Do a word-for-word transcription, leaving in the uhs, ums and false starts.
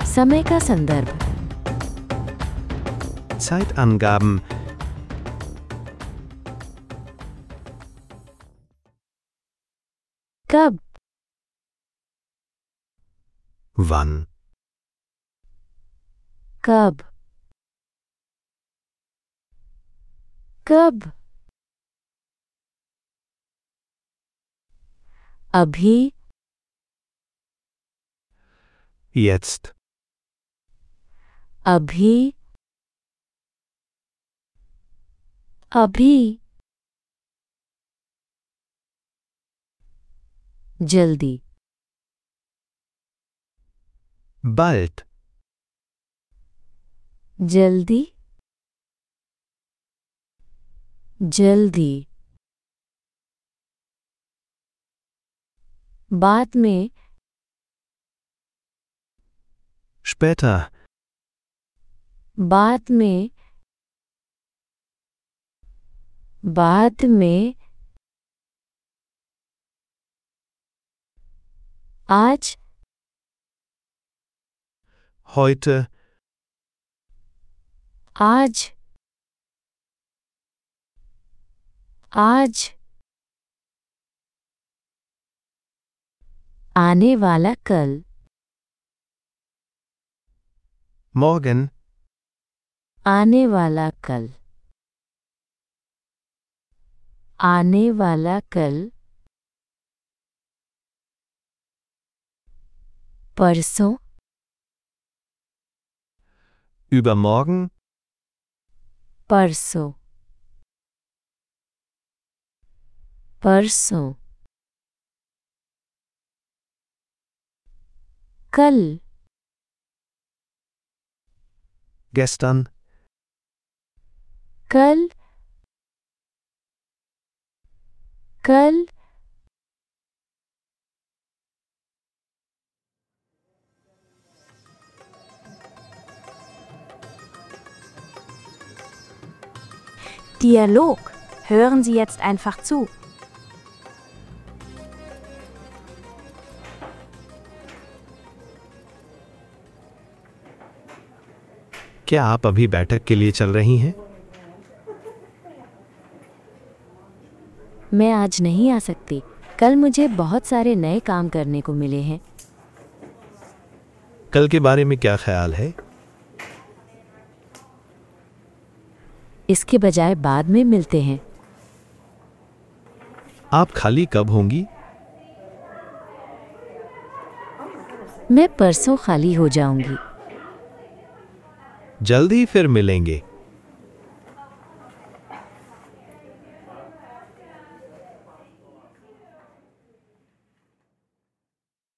समय का संदर्भ। Zeitangaben. कब, Wann? कब, कब, अभी, Jetzt. अभी, अभी, जल्दी, Bald. जल्दी, जल्दी, बाद में, Später. बाद में, बाद में, आज, Heute. आज, आज, आने वाला कल, Morgen. आने वाला कल, आने वाला कल, परसों, Übermorgen. परसों, परसों, कल, Gestern. कल, कल, Dialog. Hören Sie jetzt einfach zu. क्या आप अभी बैठक के लिए चल रही हैं? मैं आज नहीं आ सकती। कल मुझे बहुत सारे नए काम करने को मिले हैं। कल के बारे में क्या ख्याल है? इसके बजाय बाद में मिलते हैं। आप खाली कब होंगी? मैं परसों खाली हो जाऊंगी। जल्द ही फिर मिलेंगे।